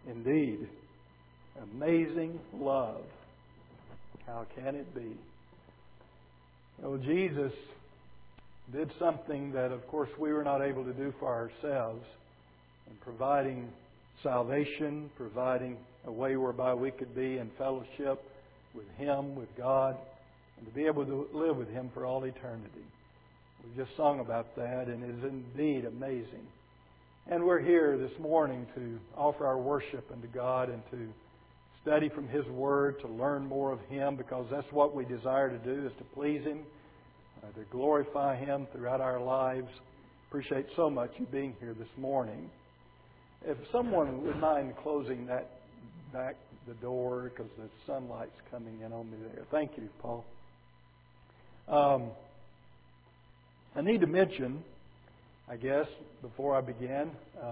Indeed, amazing love. How can it be? Jesus did something that, of course, we were not able to do for ourselves, in providing salvation, providing a way whereby we could be in fellowship with Him, with God, and to be able to live with Him for all eternity. We just sung about that, and it is indeed amazing. And we're here this morning to offer our worship unto God and to study from His Word, to learn more of Him, because that's what we desire to do, is to please Him, to glorify Him throughout our lives. Appreciate so much you being here this morning. If someone would mind closing that back the door, because the sunlight's coming in on me there. Thank you, Paul. I need to mention, I guess, before I begin,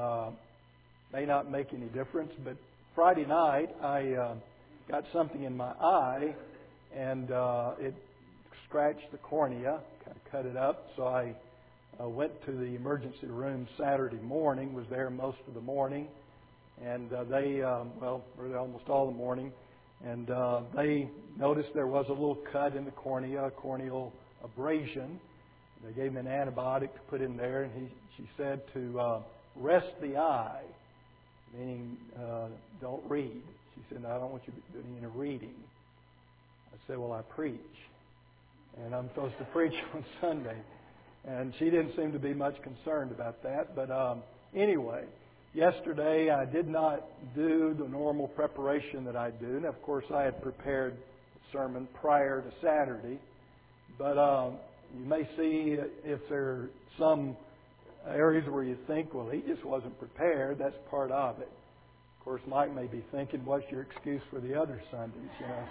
may not make any difference, but Friday night I got something in my eye, and it scratched the cornea, kind of cut it up. So I went to the emergency room Saturday morning, was there most of the morning, and they were there almost all the morning, and they noticed there was a little cut in the cornea, a corneal abrasion. They gave me an antibiotic to put in there, and she said to rest the eye, meaning don't read. She said, "No, I don't want you doing any reading." I said, "Well, I preach, and I'm supposed to preach on Sunday." And she didn't seem to be much concerned about that. But anyway, yesterday I did not do the normal preparation that I do. And of course, I had prepared the sermon prior to Saturday. But you may see if there are some areas where you think, well, he just wasn't prepared. That's part of it. Of course, Mike may be thinking, what's your excuse for the other Sundays, you know?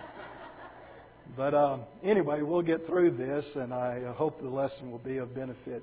But anyway, we'll get through this, and I hope the lesson will be of benefit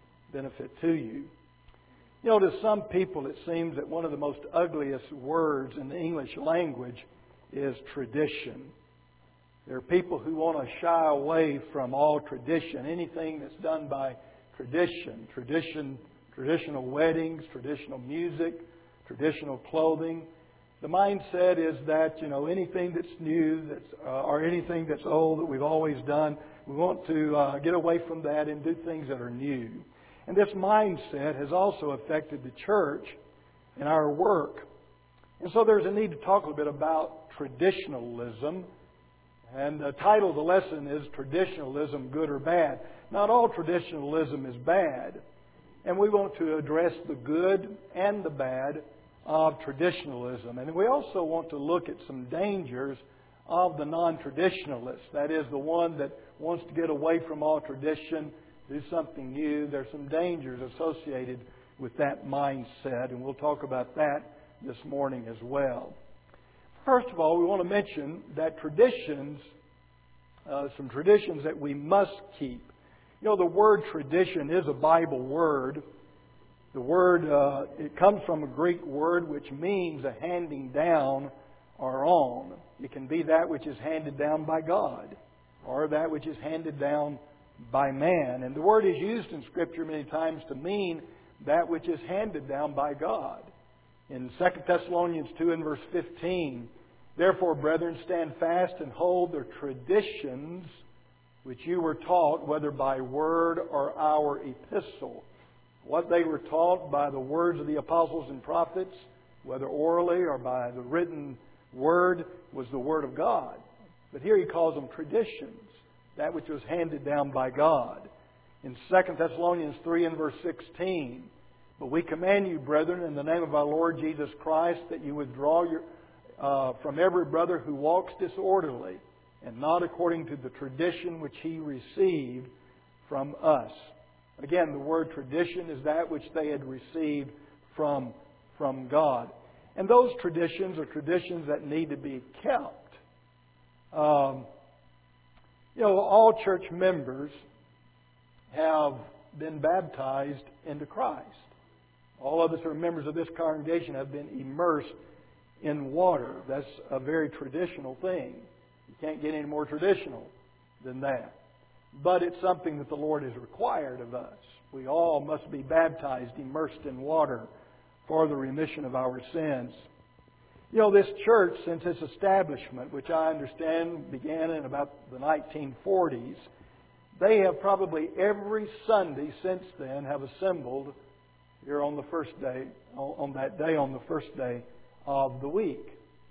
to you. You know, to some people it seems that one of the most ugliest words in the English language is tradition. There are people who want to shy away from all tradition, anything that's done by tradition, traditional weddings, traditional music, traditional clothing. The mindset is that, you know, anything that's new or anything that's old that we've always done, we want to get away from that and do things that are new. And this mindset has also affected the church and our work. And so there's a need to talk a little bit about traditionalism. And the title of the lesson is Traditionalism, Good or Bad? Not all traditionalism is bad. And we want to address the good and the bad of traditionalism. And we also want to look at some dangers of the non-traditionalist. That is, the one that wants to get away from all tradition, do something new. There's some dangers associated with that mindset, and we'll talk about that this morning as well. First of all, we want to mention that traditions, some traditions that we must keep. You know, the word tradition is a Bible word. The word, it comes from a Greek word which means a handing down or on. It can be that which is handed down by God or that which is handed down by man. And the word is used in Scripture many times to mean that which is handed down by God. In 2 Thessalonians 2 and verse 15, "Therefore, brethren, stand fast and hold the traditions which you were taught, whether by word or our epistle." What they were taught by the words of the apostles and prophets, whether orally or by the written word, was the Word of God. But here he calls them traditions, that which was handed down by God. In 2 Thessalonians 3 and verse 16, "But we command you, brethren, in the name of our Lord Jesus Christ, that you withdraw from every brother who walks disorderly, and not according to the tradition which he received from us." Again, the word tradition is that which they had received from God. And those traditions are traditions that need to be kept. All church members have been baptized into Christ. All of us who are members of this congregation have been immersed in water. That's a very traditional thing. You can't get any more traditional than that. But it's something that the Lord has required of us. We all must be baptized, immersed in water for the remission of our sins. You know, this church, since its establishment, which I understand began in about the 1940s, they have probably every Sunday since then have assembled here on the first day, on the first day of the week.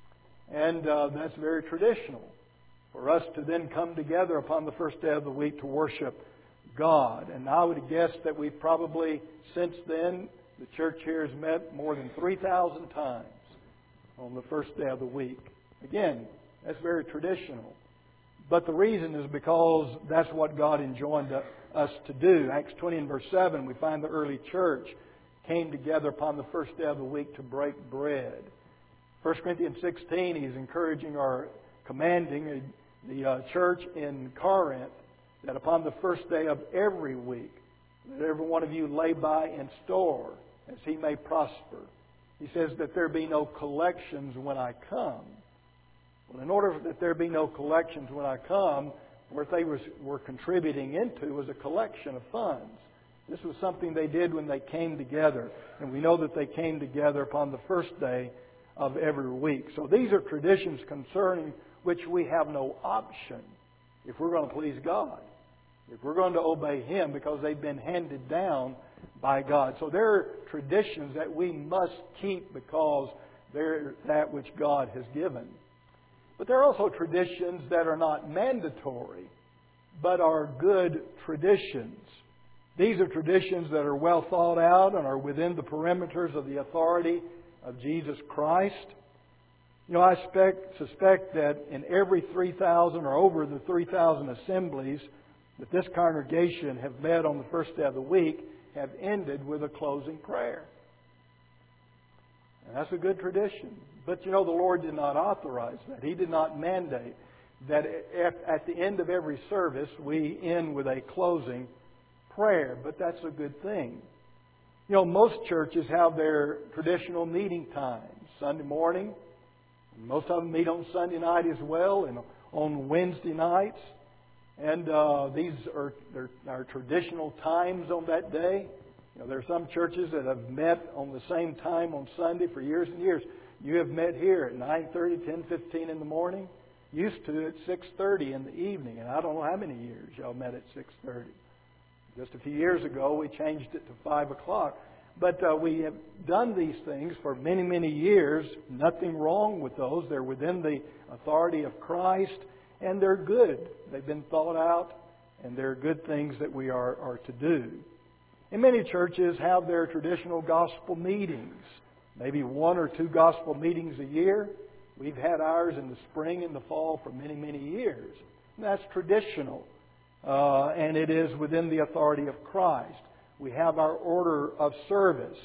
And that's very traditional for us to then come together upon the first day of the week to worship God. And I would guess that we've probably, since then, the church here has met more than 3,000 times on the first day of the week. Again, that's very traditional. But the reason is because that's what God enjoined us to do. Acts 20 and verse 7, we find the early church came together upon the first day of the week to break bread. 1 Corinthians 16, he's encouraging or commanding the church in Corinth that upon the first day of every week, that every one of you lay by in store as he may prosper. He says that there be no collections when I come. Well, in order that there be no collections when I come, what they were contributing into was a collection of funds. This was something they did when they came together. And we know that they came together upon the first day of every week. So these are traditions concerning which we have no option if we're going to please God, if we're going to obey Him, because they've been handed down by God. So there are traditions that we must keep because they're that which God has given. But there are also traditions that are not mandatory, but are good traditions. These are traditions that are well thought out and are within the perimeters of the authority of Jesus Christ. You know, I suspect that in every 3,000 or over the 3,000 assemblies that this congregation have met on the first day of the week have ended with a closing prayer. And that's a good tradition. But you know, the Lord did not authorize that. He did not mandate that at the end of every service we end with a closing prayer. But that's a good thing. You know, most churches have their traditional meeting times. Sunday morning. Most of them meet on Sunday night as well, and on Wednesday nights. And these are our traditional times on that day. You know, there are some churches that have met on the same time on Sunday for years and years. You have met here at 9:30, 10:15 in the morning. Used to at 6:30 in the evening, and I don't know how many years y'all met at 6:30. Just a few years ago, we changed it to 5 o'clock. But we have done these things for many, many years. Nothing wrong with those. They're within the authority of Christ, and they're good. They've been thought out, and they're good things that we are to do. And many churches have their traditional gospel meetings, maybe 1 or 2 gospel meetings a year. We've had ours in the spring and the fall for many, many years. And that's traditional, and it is within the authority of Christ. We have our order of service.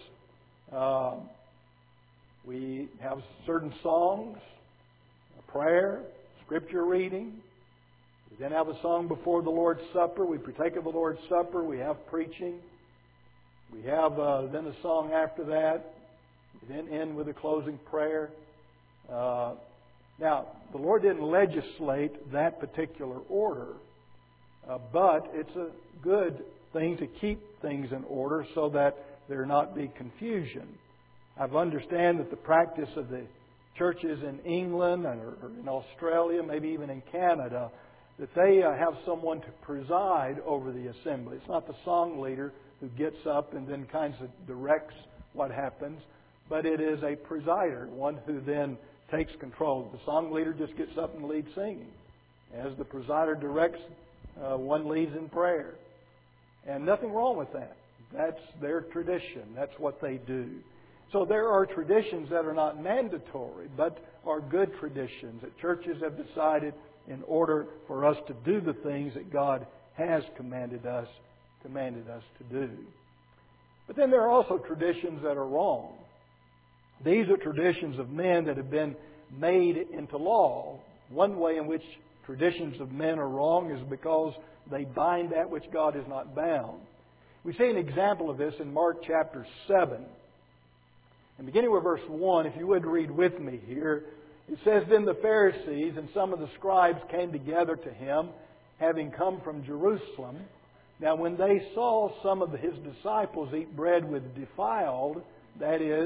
We have certain songs, a prayer, scripture reading. We then have a song before the Lord's Supper. We partake of the Lord's Supper. We have preaching. We have then a song after that. We then end with a closing prayer. Now, the Lord didn't legislate that particular order, but it's a good thing to keep things in order so that there not be confusion. I understand that the practice of the churches in England or in Australia, maybe even in Canada, that they have someone to preside over the assembly. It's not the song leader who gets up and then kind of directs what happens, but it is a presider, one who then takes control. The song leader just gets up and leads singing. As the presider directs, one leads in prayer. And nothing wrong with that. That's their tradition. That's what they do. So there are traditions that are not mandatory, but are good traditions that churches have decided in order for us to do the things that God has commanded us to do. But then there are also traditions that are wrong. These are traditions of men that have been made into law. One way in which traditions of men are wrong is because they bind that which God has not bound. We see an example of this in Mark chapter 7. And beginning with verse 1, if you would read with me here, it says, Then the Pharisees and some of the scribes came together to him, having come from Jerusalem. Now when they saw some of his disciples eat bread with defiled, that is,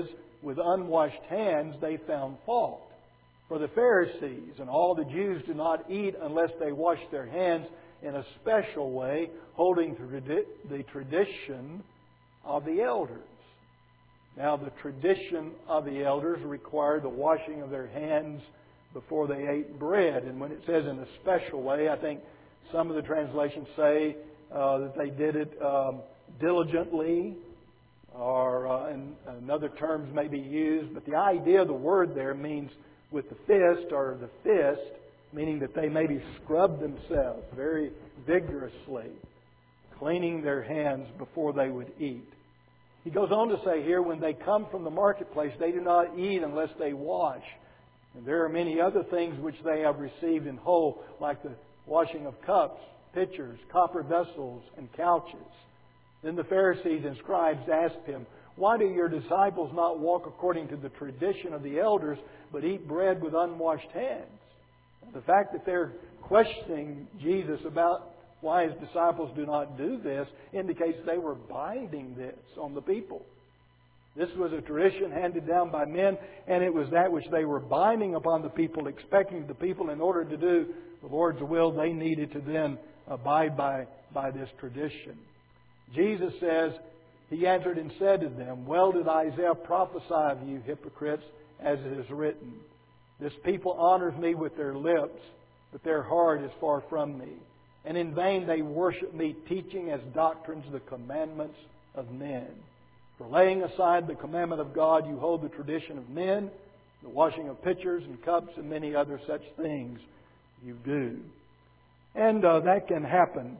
with unwashed hands, they found fault. For the Pharisees and all the Jews do not eat unless they wash their hands in a special way, holding to the tradition of the elders. Now, the tradition of the elders required the washing of their hands before they ate bread. And when it says in a special way, I think some of the translations say that they did it diligently, or and other terms may be used. But the idea of the word there means with the fist, or the fist, meaning that they maybe scrubbed themselves very vigorously, cleaning their hands before they would eat. He goes on to say here, when they come from the marketplace, they do not eat unless they wash. And there are many other things which they have received in whole, like the washing of cups, pitchers, copper vessels, and couches. Then the Pharisees and scribes asked him, "Why do your disciples not walk according to the tradition of the elders, but eat bread with unwashed hands?" The fact that they're questioning Jesus about why His disciples do not do this indicates they were binding this on the people. This was a tradition handed down by men, and it was that which they were binding upon the people, expecting the people, in order to do the Lord's will, they needed to then abide by this tradition. Jesus says, He answered and said to them, "Well did Isaiah prophesy of you, hypocrites, as it is written, 'This people honors me with their lips, but their heart is far from me. And in vain they worship me, teaching as doctrines the commandments of men. For laying aside the commandment of God, you hold the tradition of men, the washing of pitchers and cups, and many other such things you do.'" And that can happen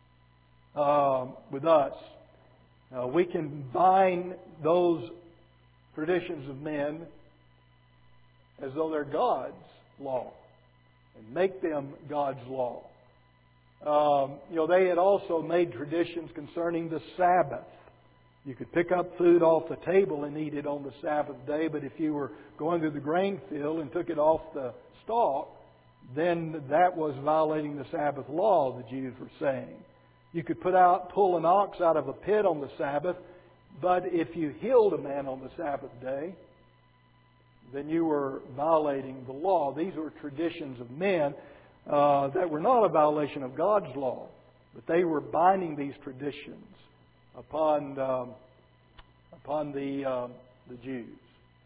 with us. We can bind those traditions of men as though they're God's law and make them God's law. They had also made traditions concerning the Sabbath. You could pick up food off the table and eat it on the Sabbath day, but if you were going through the grain field and took it off the stalk, then that was violating the Sabbath law, the Jews were saying. You could pull an ox out of a pit on the Sabbath, but if you healed a man on the Sabbath day, then you were violating the law. These were traditions of men that were not a violation of God's law, but they were binding these traditions upon the Jews.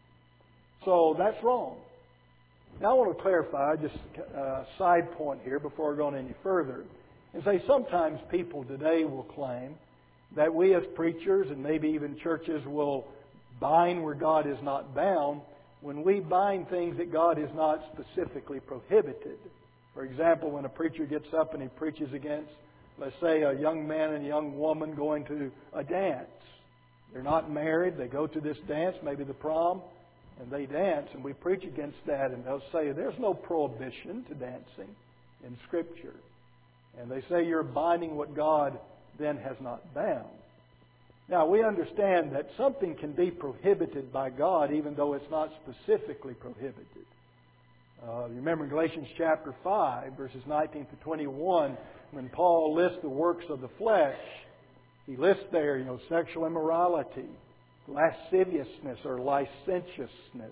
So that's wrong. Now I want to clarify just a side point here before going any further, and say sometimes people today will claim that we as preachers and maybe even churches will bind where God is not bound when we bind things that God is not specifically prohibited. For example, when a preacher gets up and he preaches against, let's say, a young man and a young woman going to a dance. They're not married. They go to this dance, maybe the prom, and they dance. And we preach against that. And they'll say there's no prohibition to dancing in Scripture. And they say you're binding what God then has not bound. Now, we understand that something can be prohibited by God even though it's not specifically prohibited. You remember in Galatians chapter 5, verses 19 to 21, when Paul lists the works of the flesh, he lists there, sexual immorality, lasciviousness or licentiousness.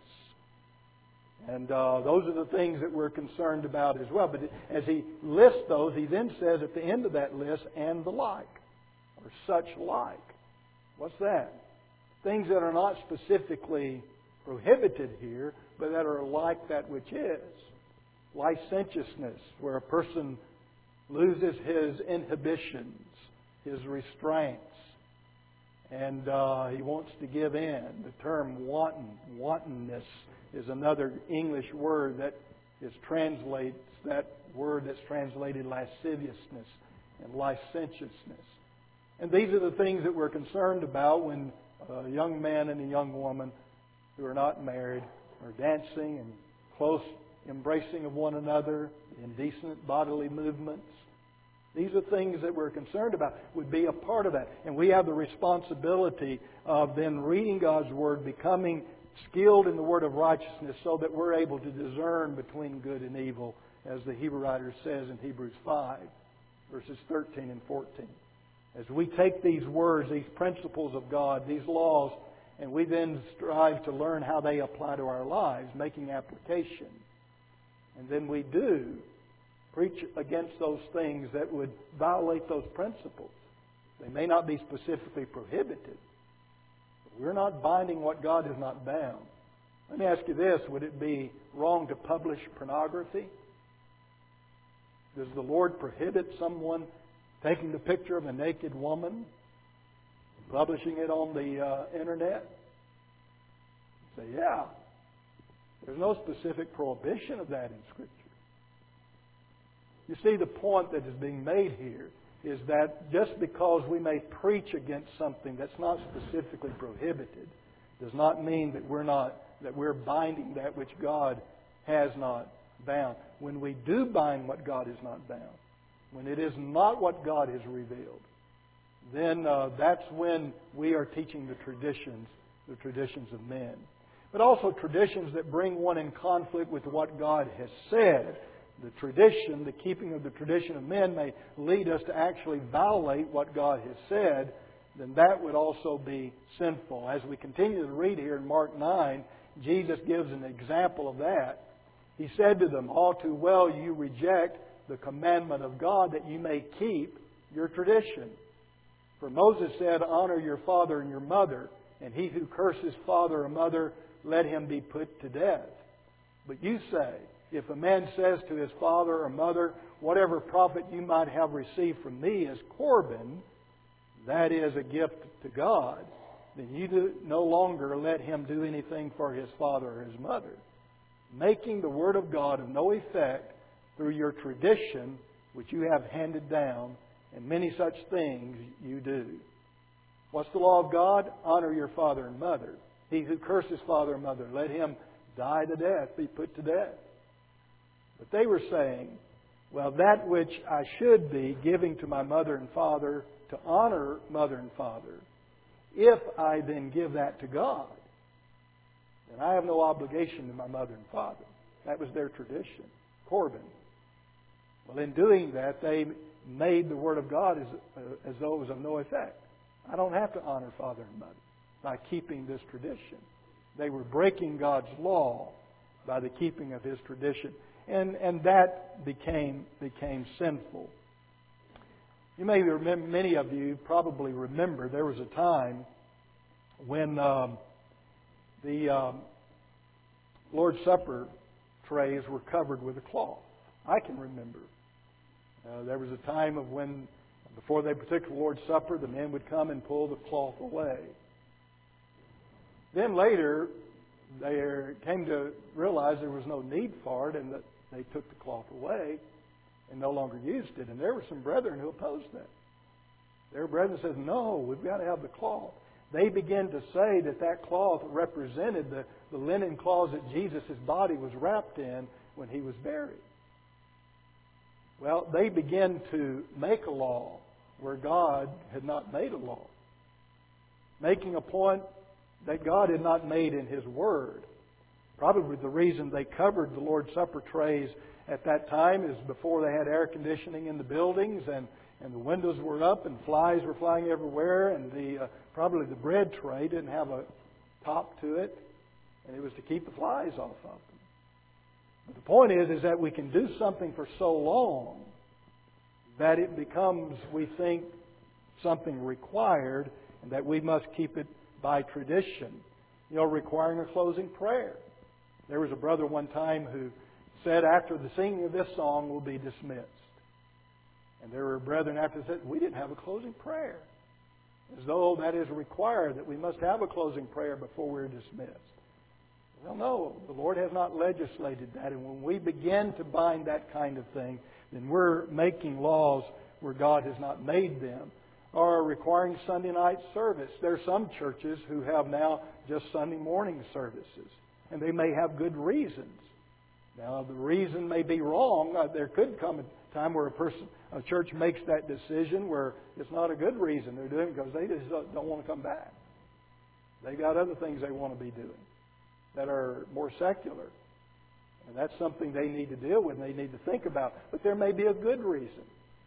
And those are the things that we're concerned about as well. But as he lists those, he then says at the end of that list, "and the like," or "such like." What's that? Things that are not specifically prohibited here, but that are like that which is. Licentiousness, where a person loses his inhibitions, his restraints, and he wants to give in. The term wantonness is another English word that translates that word that's translated lasciviousness and licentiousness. And these are the things that we're concerned about when a young man and a young woman who are not married are dancing and close embracing of one another, indecent bodily movements. These are things that we're concerned about, would be a part of that. And we have the responsibility of then reading God's Word, becoming skilled in the Word of righteousness so that we're able to discern between good and evil, as the Hebrew writer says in Hebrews 5, verses 13 and 14. As we take these words, these principles of God, these laws, and we then strive to learn how they apply to our lives, making application. And then we do preach against those things that would violate those principles. They may not be specifically prohibited, but we're not binding what God has not bound. Let me ask you this. Would it be wrong to publish pornography? Does the Lord prohibit someone taking the picture of a naked woman, publishing it on the internet? You say, yeah. There's no specific prohibition of that in Scripture. You see, the point that is being made here is that just because we may preach against something that's not specifically prohibited does not mean that we're binding that which God has not bound. When we do bind what God has not bound, when it is not what God has revealed, then that's when we are teaching the traditions of men. But also traditions that bring one in conflict with what God has said. The tradition, the keeping of the tradition of men may lead us to actually violate what God has said, then that would also be sinful. As we continue to read here in Mark 9, Jesus gives an example of that. He said to them, "All too well you reject the commandment of God that you may keep your tradition. For Moses said, 'Honor your father and your mother, and he who curses father or mother, let him be put to death.' But you say, if a man says to his father or mother, 'Whatever profit you might have received from me is Corban,' that is a gift to God, then you do no longer let him do anything for his father or his mother, making the Word of God of no effect through your tradition which you have handed down, and many such things you do. What's the law of God? Honor your father and mother. He who curses father and mother, let him die to death, be put to death." But they were saying, "Well, that which I should be giving to my mother and father to honor mother and father, if I then give that to God, then I have no obligation to my mother and father." That was their tradition, Corban. Well, in doing that, they made the Word of God as though it was of no effect. I don't have to honor father and mother by keeping this tradition. They were breaking God's law by the keeping of His tradition. And that became sinful. You may remember, many of you probably remember, there was a time when the Lord's Supper trays were covered with a cloth. I can remember. There was a time of when, before they partook of the Lord's Supper, the men would come and pull the cloth away. Then later, they came to realize there was no need for it, and that they took the cloth away and no longer used it. And there were some brethren who opposed that. Their brethren said, "No, we've got to have the cloth." They began to say that cloth represented the linen cloths that Jesus' body was wrapped in when He was buried. Well, they began to make a law where God had not made a law, making a point that God had not made in His Word. Probably the reason they covered the Lord's Supper trays at that time is before they had air conditioning in the buildings, and the windows were up and flies were flying everywhere, and probably the bread tray didn't have a top to it, and it was to keep the flies off of them. But the point is that we can do something for so long that it becomes, we think, something required, and that we must keep it by tradition. Requiring a closing prayer. There was a brother one time who said, after the singing of this song, we'll be dismissed. And there were brethren after that said, we didn't have a closing prayer. As though that is required, that we must have a closing prayer before we're dismissed. Well, no, the Lord has not legislated that. And when we begin to bind that kind of thing, then we're making laws where God has not made them. Or requiring Sunday night service. There are some churches who have now just Sunday morning services. And they may have good reasons. Now, the reason may be wrong. There could come a time where a church makes that decision where it's not a good reason they're doing it because they just don't want to come back. They've got other things they want to be doing that are more secular. And that's something they need to deal with and they need to think about. But there may be a good reason.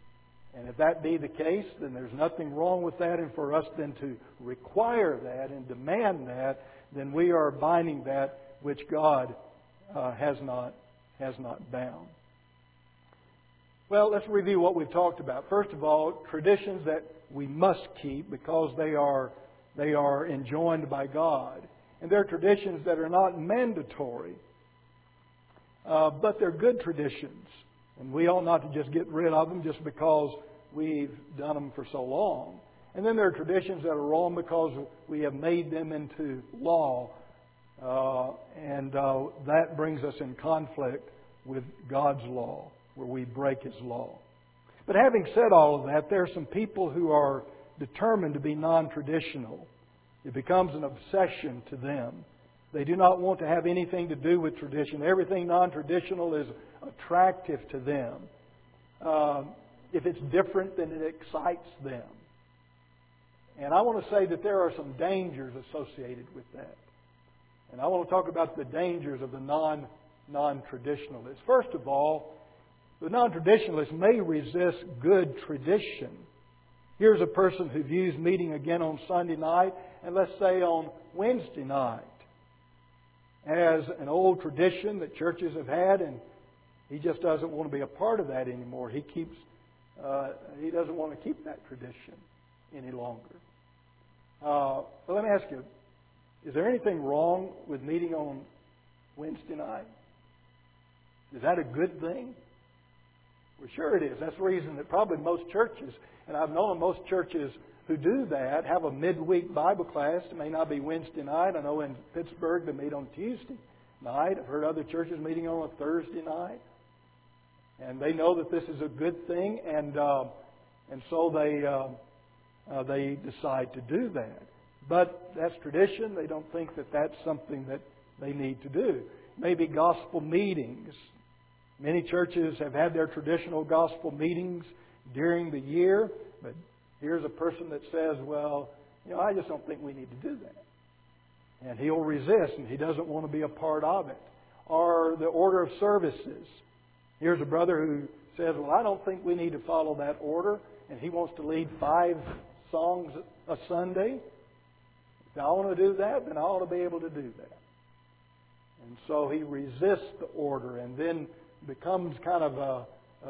And if that be the case, then there's nothing wrong with that. And for us then to require that and demand that, then we are binding that which God has not bound. Well, let's review what we've talked about. First of all, traditions that we must keep because they are enjoined by God. And they're traditions that are not mandatory, but they're good traditions. And we ought not to just get rid of them just because we've done them for so long. And then there are traditions that are wrong because we have made them into law. And that brings us in conflict with God's law, where we break His law. But having said all of that, there are some people who are determined to be non-traditional. It becomes an obsession to them. They do not want to have anything to do with tradition. Everything non-traditional is attractive to them. If it's different, then it excites them. And I want to say that there are some dangers associated with that. And I want to talk about the dangers of the non-traditionalists. First of all, the non-traditionalists may resist good tradition. Here's a person who views meeting again on Sunday night, and let's say on Wednesday night, as an old tradition that churches have had, and he just doesn't want to be a part of that anymore. He doesn't want to keep that tradition any longer. But let me ask you, is there anything wrong with meeting on Wednesday night? Is that a good thing? Well, sure it is. That's the reason that probably most churches, and I've known most churches who do that, have a midweek Bible class. It may not be Wednesday night. I know in Pittsburgh they meet on Tuesday night. I've heard other churches meeting on a Thursday night. And they know that this is a good thing, and so they decide to do that. But that's tradition. They don't think that that's something that they need to do. Maybe gospel meetings. Many churches have had their traditional gospel meetings during the year, but here's a person that says, well, I just don't think we need to do that. And he'll resist, and he doesn't want to be a part of it. Or the order of services. Here's a brother who says, well, I don't think we need to follow that order, and he wants to lead 5 songs a Sunday. If I want to do that, then I ought to be able to do that. And so he resists the order and then becomes kind of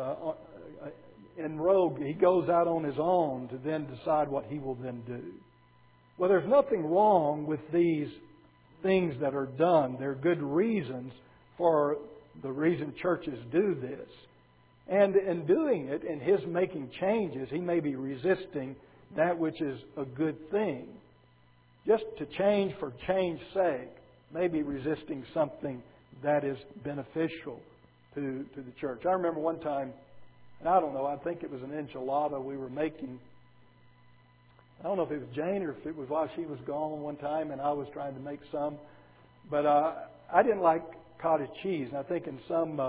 in rogue. He goes out on his own to then decide what he will then do. Well, there's nothing wrong with these things that are done. There are good reasons for the reason churches do this. And in doing it, in his making changes, he may be resisting that which is a good thing. Just to change for change's sake, may be resisting something that is beneficial to the church. I remember one time, and I don't know, I think it was an enchilada we were making. I don't know if it was Jane or if it was while she was gone one time and I was trying to make some. But I didn't like cottage cheese. And I think in some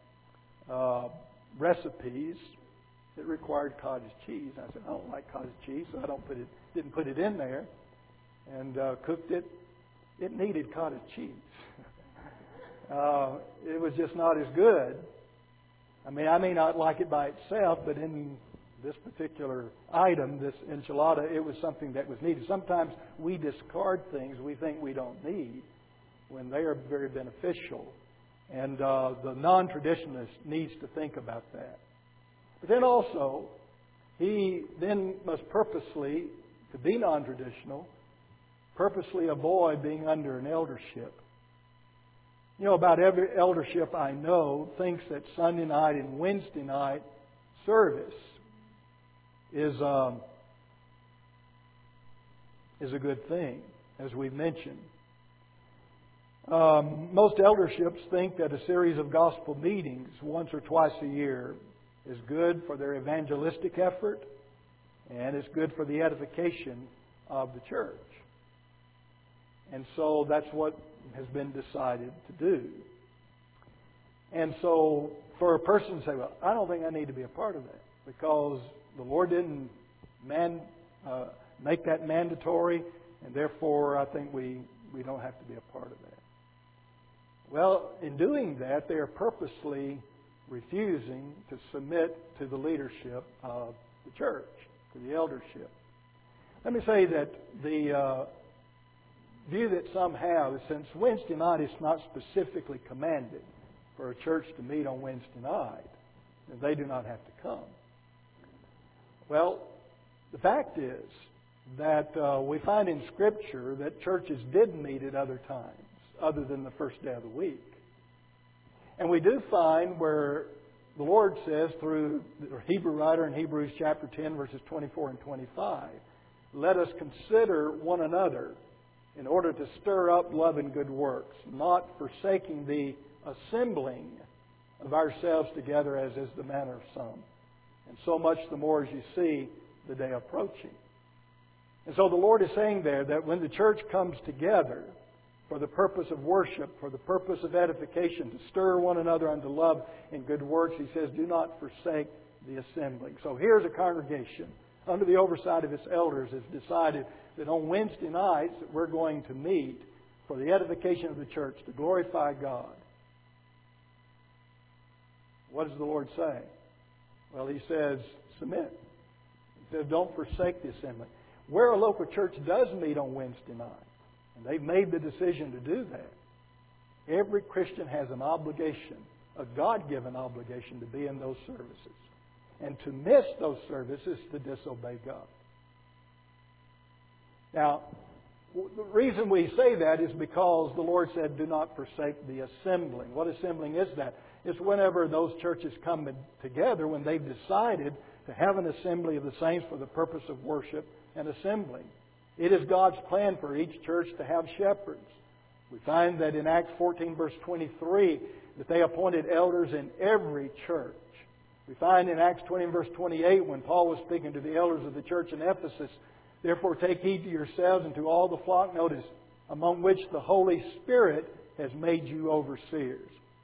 recipes it required cottage cheese. And I said, I don't like cottage cheese, so I didn't put it in there. And cooked it. It needed cottage cheese. It was just not as good. I mean, I may not like it by itself, but in this particular item, this enchilada, it was something that was needed. Sometimes we discard things we think we don't need when they are very beneficial. And the non-traditionalist needs to think about that. But then also, he then must purposely, to be non-traditional, purposely avoid being under an eldership. About every eldership I know thinks that Sunday night and Wednesday night service is a good thing, as we've mentioned. Most elderships think that a series of gospel meetings once or twice a year is good for their evangelistic effort and is good for the edification of the church. And so that's what has been decided to do. And so for a person to say, well, I don't think I need to be a part of that because the Lord didn't make that mandatory, and therefore I think we don't have to be a part of that. Well, in doing that, they are purposely refusing to submit to the leadership of the church, to the eldership. Let me say that the view that some have is since Wednesday night is not specifically commanded for a church to meet on Wednesday night, then they do not have to come. Well, the fact is that we find in Scripture that churches did meet at other times, other than the first day of the week. And we do find where the Lord says through the Hebrew writer in Hebrews chapter 10, verses 24 and 25, let us consider one another in order to stir up love and good works, not forsaking the assembling of ourselves together as is the manner of some. And so much the more as you see the day approaching. And so the Lord is saying there that when the church comes together for the purpose of worship, for the purpose of edification, to stir one another unto love and good works, He says, do not forsake the assembling. So here's a congregation under the oversight of its elders has decided that on Wednesday nights that we're going to meet for the edification of the church, to glorify God. What does the Lord say? Well, He says, submit. He says, don't forsake the assembly. Where a local church does meet on Wednesday night, and they've made the decision to do that, every Christian has an obligation, a God-given obligation to be in those services. And to miss those services to disobey God. Now, the reason we say that is because the Lord said, do not forsake the assembling. What assembling is that? It's whenever those churches come together, when they've decided to have an assembly of the saints for the purpose of worship and assembling. It is God's plan for each church to have shepherds. We find that in Acts 14, verse 23, that they appointed elders in every church. We find in Acts 20 and verse 28, when Paul was speaking to the elders of the church in Ephesus, therefore take heed to yourselves and to all the flock, notice, among which the Holy Spirit has made you overseers.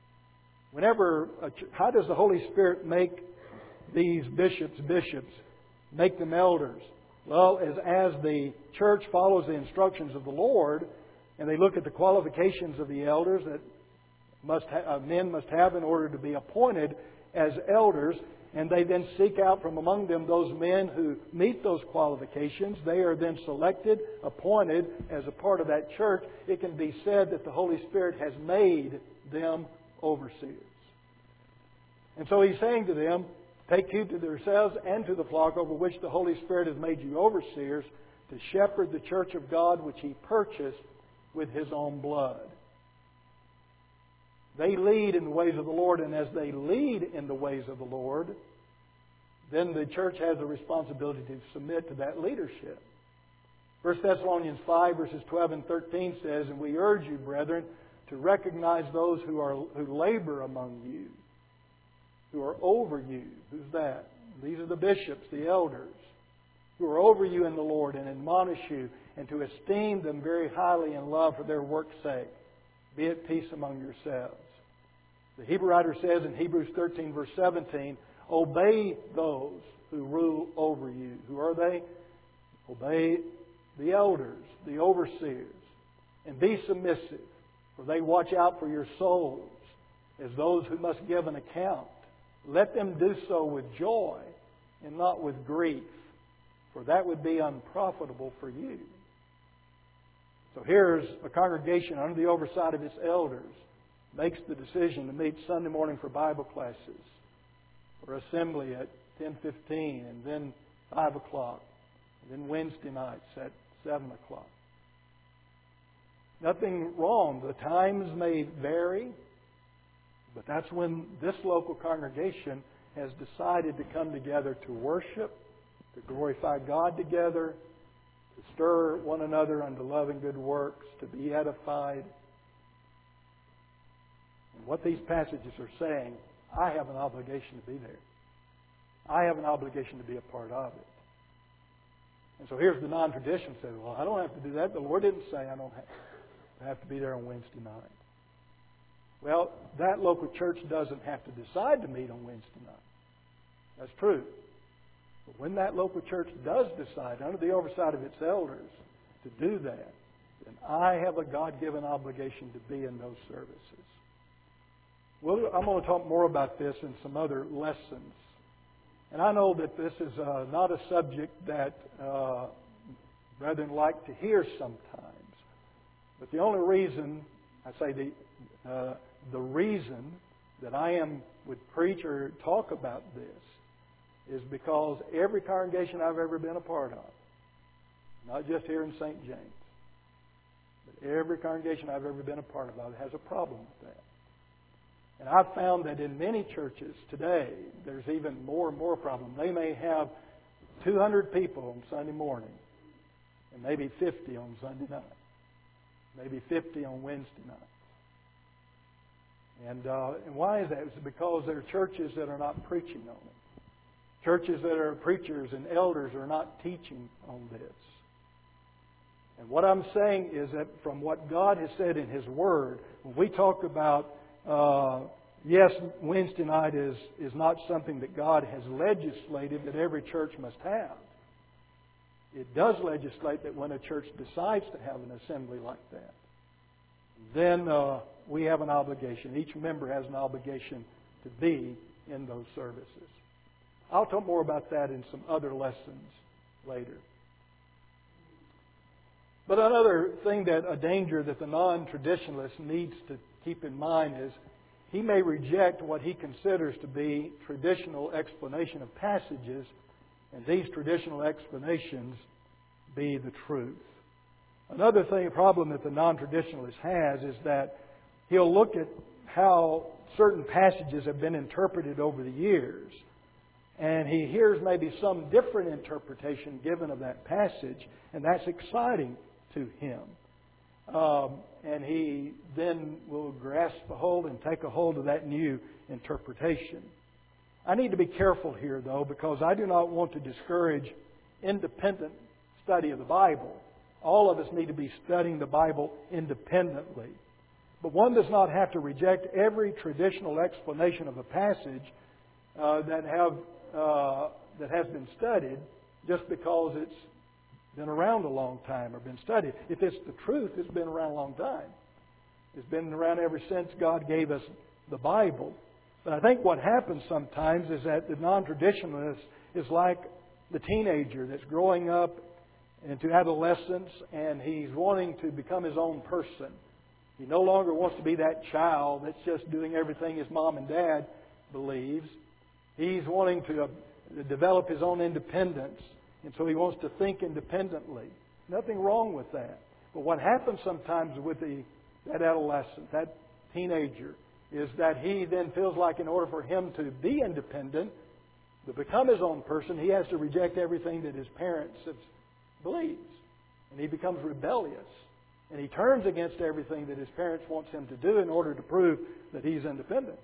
How does the Holy Spirit make these bishops, make them elders? Well, as the church follows the instructions of the Lord, and they look at the qualifications of the elders that men must have in order to be appointed as elders, and they then seek out from among them those men who meet those qualifications. They are then selected, appointed as a part of that church. It can be said that the Holy Spirit has made them overseers. And so He's saying to them, take heed to yourselves and to the flock over which the Holy Spirit has made you overseers, to shepherd the church of God which He purchased with His own blood. They lead in the ways of the Lord, and as they lead in the ways of the Lord, then the church has a responsibility to submit to that leadership. 1 Thessalonians 5, verses 12 and 13 says, and we urge you, brethren, to recognize those who labor among you, who are over you. Who's that? These are the bishops, the elders, who are over you in the Lord, and admonish you, and to esteem them very highly in love for their work's sake. Be at peace among yourselves. The Hebrew writer says in Hebrews 13, verse 17, obey those who rule over you. Who are they? Obey the elders, the overseers, and be submissive, for they watch out for your souls as those who must give an account. Let them do so with joy and not with grief, for that would be unprofitable for you. So here's a congregation under the oversight of its elders makes the decision to meet Sunday morning for Bible classes or assembly at 10:15 and then 5 o'clock and then Wednesday nights at 7 o'clock. Nothing wrong. The times may vary, but that's when this local congregation has decided to come together to worship, to glorify God together, to stir one another unto love and good works, to be edified. And what these passages are saying, I have an obligation to be there. I have an obligation to be a part of it. And so here's the non-tradition. Say, well, I don't have to do that. The Lord didn't say I don't have to be there on Wednesday night. Well, that local church doesn't have to decide to meet on Wednesday night. That's true. But when that local church does decide, under the oversight of its elders, to do that, then I have a God-given obligation to be in those services. Well, I'm going to talk more about this in some other lessons. And I know that this is not a subject that brethren like to hear sometimes. But the only reason, I say the reason that I would preach or talk about this is because every congregation I've ever been a part of, not just here in St. James, but every congregation I've ever been a part of has a problem with that. And I've found that in many churches today, there's even more and more problem. They may have 200 people on Sunday morning, and maybe 50 on Sunday night, maybe 50 on Wednesday night. And why is that? It's because there are churches that are not preaching on it. Churches that are preachers and elders are not teaching on this. And what I'm saying is that from what God has said in His Word, when we talk about, yes, Wednesday night is not something that God has legislated that every church must have. It does legislate that when a church decides to have an assembly like that, then we have an obligation. Each member has an obligation to be in those services. I'll talk more about that in some other lessons later. But another thing a danger that the non-traditionalist needs to keep in mind is he may reject what he considers to be traditional explanation of passages, and these traditional explanations be the truth. Another problem that the non-traditionalist has is that he'll look at how certain passages have been interpreted over the years, and he hears maybe some different interpretation given of that passage, and that's exciting to him. And he then will grasp a hold and take a hold of that new interpretation. I need to be careful here, though, because I do not want to discourage independent study of the Bible. All of us need to be studying the Bible independently. But one does not have to reject every traditional explanation of a passage that has been studied just because it's been around a long time or been studied. If it's the truth, it's been around a long time. It's been around ever since God gave us the Bible. But I think what happens sometimes is that the non-traditionalist is like the teenager that's growing up into adolescence and he's wanting to become his own person. He no longer wants to be that child that's just doing everything his mom and dad believes. He's wanting to develop his own independence. And so he wants to think independently. Nothing wrong with that. But what happens sometimes with that adolescent, that teenager, is that he then feels like in order for him to be independent, to become his own person, he has to reject everything that his parents have believes. And he becomes rebellious. And he turns against everything that his parents want him to do in order to prove that he's independent.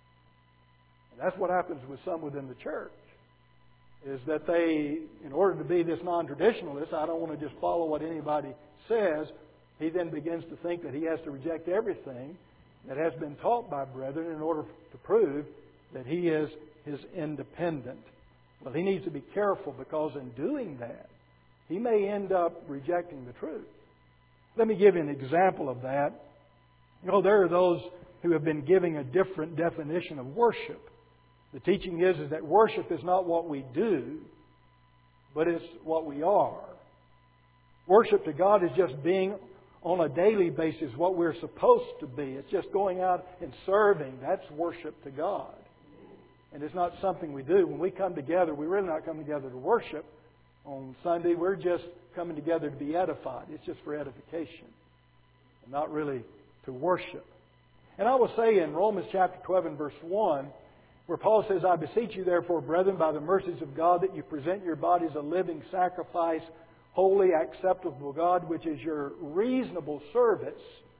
And that's what happens with some within the church. Is that they, in order to be this non-traditionalist, I don't want to just follow what anybody says, he then begins to think that he has to reject everything that has been taught by brethren in order to prove that he is independent. Well, he needs to be careful because in doing that, he may end up rejecting the truth. Let me give you an example of that. You know, there are those who have been giving a different definition of worship. The teaching is that worship is not what we do, but it's what we are. Worship to God is just being on a daily basis what we're supposed to be. It's just going out and serving. That's worship to God. And it's not something we do. When we come together, we're really not coming together to worship. On Sunday, we're just coming together to be edified. It's just for edification, and not really to worship. And I will say in Romans chapter 12 and verse 1, where Paul says, I beseech you therefore, brethren, by the mercies of God, that you present your bodies a living sacrifice, holy, acceptable to God, which is your reasonable service.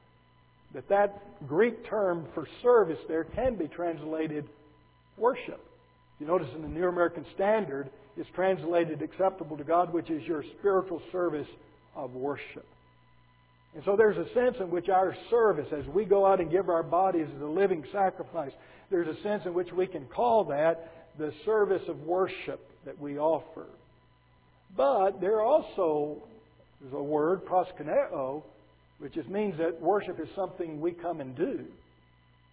That Greek term for service there can be translated worship. You notice in the New American Standard, it's translated acceptable to God, which is your spiritual service of worship. And so there's a sense in which our service, as we go out and give our bodies as a living sacrifice, there's a sense in which we can call that the service of worship that we offer. But there also is a word, proskuneo, which just means that worship is something we come and do.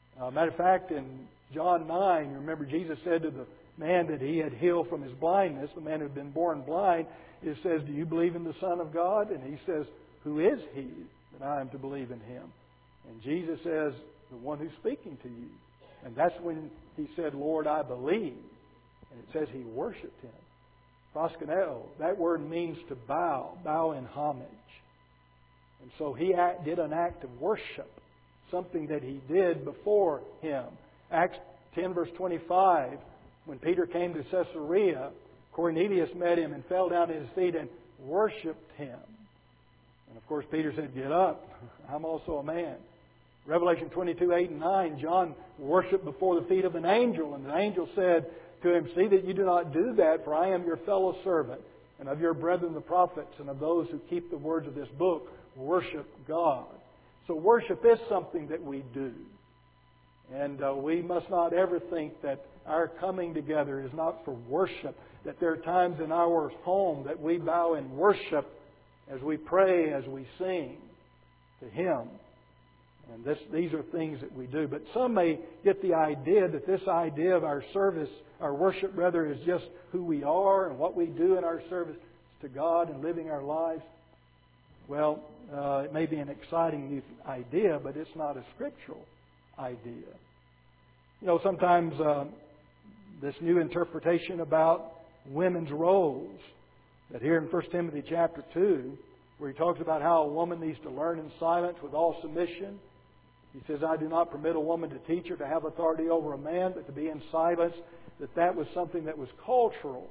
Matter of fact, in John 9, remember Jesus said to the man that He had healed from his blindness, the man who had been born blind, it says, "Do you believe in the Son of God?" And he says, "Who is He that I am to believe in Him?" And Jesus says, "The one who's speaking to you." And that's when he said, "Lord, I believe." And it says he worshipped Him. Proskuneo, that word means to bow, bow in homage. And so he did an act of worship, something that he did before Him. Acts 10 verse 25, when Peter came to Caesarea, Cornelius met him and fell down at his feet and worshipped him. And of course Peter said, "Get up, I'm also a man." Revelation 22, 8 and 9, John worshipped before the feet of an angel, and the angel said to him, "See that you do not do that, for I am your fellow servant, and of your brethren the prophets, and of those who keep the words of this book. Worship God." So worship is something that we do. And we must not ever think that our coming together is not for worship, that there are times in our home that we bow in worship as we pray, as we sing to Him. And these are things that we do. But some may get the idea that this idea of our service, our worship rather, is just who we are and what we do in our service to God and living our lives. Well, it may be an exciting new idea, but it's not a scriptural idea. You know, sometimes this new interpretation about women's roles, that here in 1 Timothy chapter 2, where he talks about how a woman needs to learn in silence with all submission. He says, "I do not permit a woman to teach or to have authority over a man, but to be in silence," that was something that was cultural.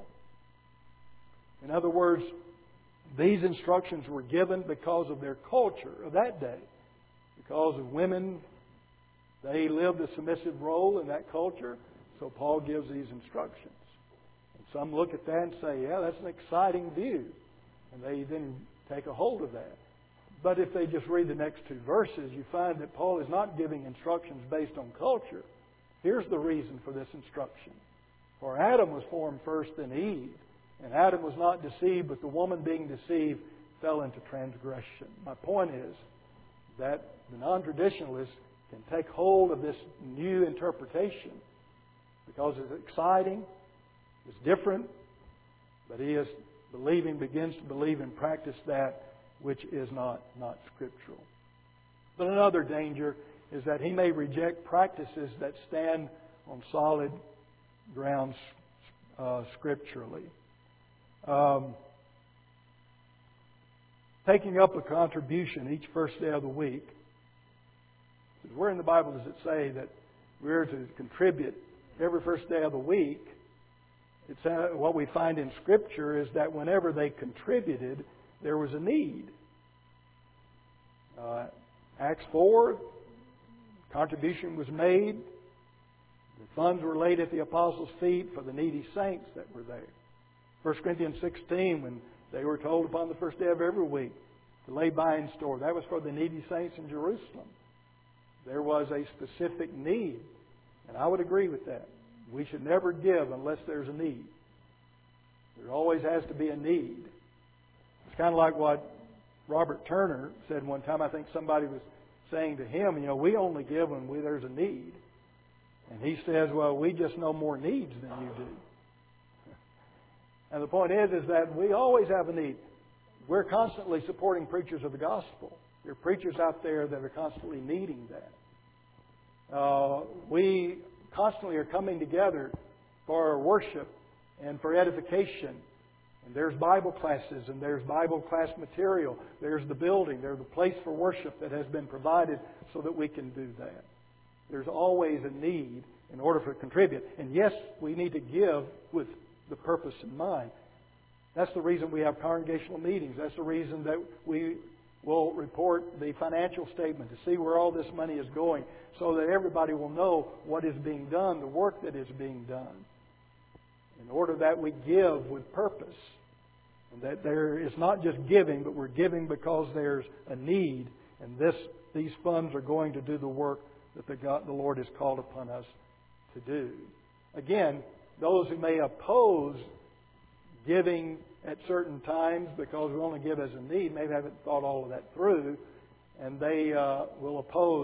In other words, these instructions were given because of their culture of that day. Because of women, they lived a submissive role in that culture, so Paul gives these instructions. And some look at that and say, "Yeah, that's an exciting view." And they then take a hold of that. But if they just read the next two verses, you find that Paul is not giving instructions based on culture. Here's the reason for this instruction. For Adam was formed first, then Eve. And Adam was not deceived, but the woman being deceived fell into transgression. My point is that the non-traditionalist can take hold of this new interpretation because it's exciting, it's different, but he begins to believe and practice that which is not scriptural. But another danger is that he may reject practices that stand on solid grounds scripturally. Taking up a contribution each first day of the week. Where in the Bible does it say that we're to contribute every first day of the week? It's what we find in Scripture is that whenever they contributed, there was a need. Acts 4, contribution was made. The funds were laid at the apostles' feet for the needy saints that were there. 1 Corinthians 16, when they were told upon the first day of every week to lay by in store, that was for the needy saints in Jerusalem. There was a specific need. And I would agree with that. We should never give unless there's a need. There always has to be a need. It's kind of like what Robert Turner said one time. I think somebody was saying to him, we only give when there's a need. And he says, well, we just know more needs than you do. And the point is that we always have a need. We're constantly supporting preachers of the gospel. There are preachers out there that are constantly needing that. We constantly are coming together for worship and for edification. And there's Bible classes and there's Bible class material. There's the building. There's the place for worship that has been provided so that we can do that. There's always a need in order to contribute. And yes, we need to give with the purpose in mind. That's the reason we have congregational meetings. That's the reason that we will report the financial statement to see where all this money is going so that everybody will know what is being done, the work that is being done. In order that we give with purpose. And that there is not just giving, but we're giving because there's a need. And these funds are going to do the work that the Lord has called upon us to do. Again, those who may oppose giving at certain times because we only give as a need, maybe haven't thought all of that through, and they will oppose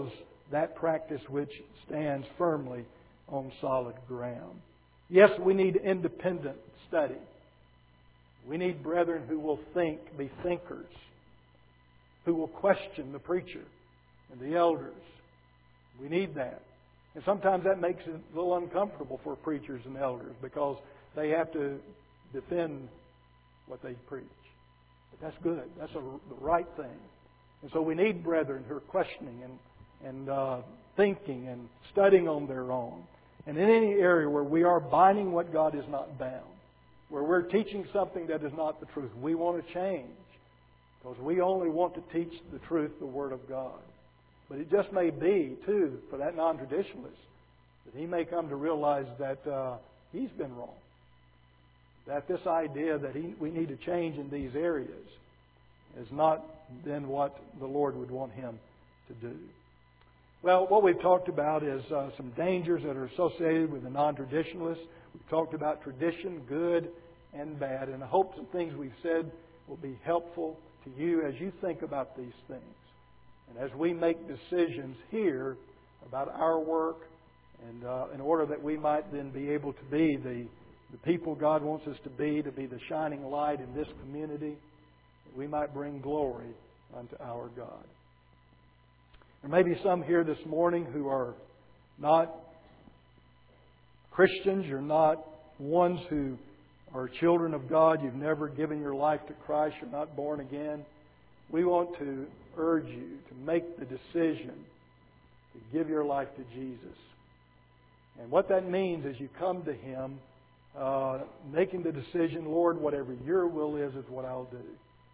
that practice which stands firmly on solid ground. Yes, we need independent study. We need brethren who will think, be thinkers, who will question the preacher and the elders. We need that. And sometimes that makes it a little uncomfortable for preachers and elders because they have to defend what they preach. But that's good. That's the right thing. And so we need brethren who are questioning and thinking and studying on their own. And in any area where we are binding what God is not bound, where we're teaching something that is not the truth, we want to change. Because we only want to teach the truth, the Word of God. But it just may be, too, for that non-traditionalist, that he may come to realize that he's been wrong. That this idea that we need to change in these areas is not then what the Lord would want him to do. Well, what we've talked about is some dangers that are associated with the non-traditionalists. We've talked about tradition, good and bad. And I hope some things we've said will be helpful to you as you think about these things. And as we make decisions here about our work, and in order that we might then be able to be the people God wants us to be the shining light in this community, that we might bring glory unto our God. There may be some here this morning who are not Christians. You're not ones who are children of God. You've never given your life to Christ. You're not born again. We want to urge you to make the decision to give your life to Jesus. And what that means is you come to Him making the decision, Lord, whatever your will is what I'll do.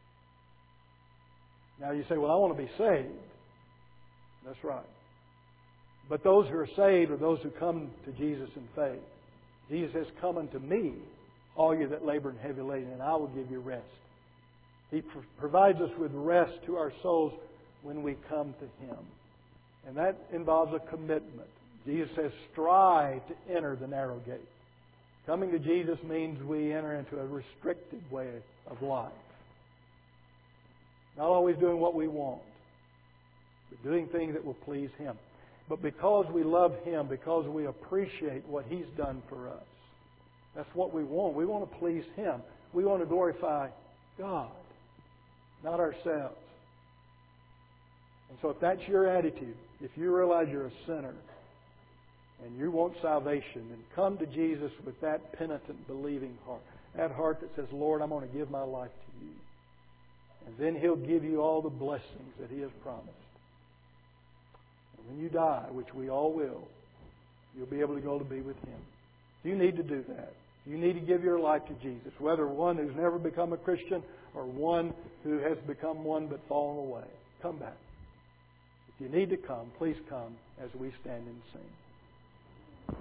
Now you say, well, I want to be saved. That's right. But those who are saved are those who come to Jesus in faith. Jesus says, come unto me, all you that labor and heavy laden, and I will give you rest. He provides us with rest to our souls when we come to Him. And that involves a commitment. Jesus says, strive to enter the narrow gate. Coming to Jesus means we enter into a restricted way of life. Not always doing what we want, but doing things that will please Him. But because we love Him, because we appreciate what He's done for us, that's what we want. We want to please Him. We want to glorify God, not ourselves. And so if that's your attitude, if you realize you're a sinner and you want salvation, then come to Jesus with that penitent, believing heart. That heart that says, Lord, I'm going to give my life to you. And then He'll give you all the blessings that He has promised. And when you die, which we all will, you'll be able to go to be with Him. You need to do that. You need to give your life to Jesus, whether one who's never become a Christian or one who has become one but fallen away. Come back. If you need to come, please come as we stand and sing.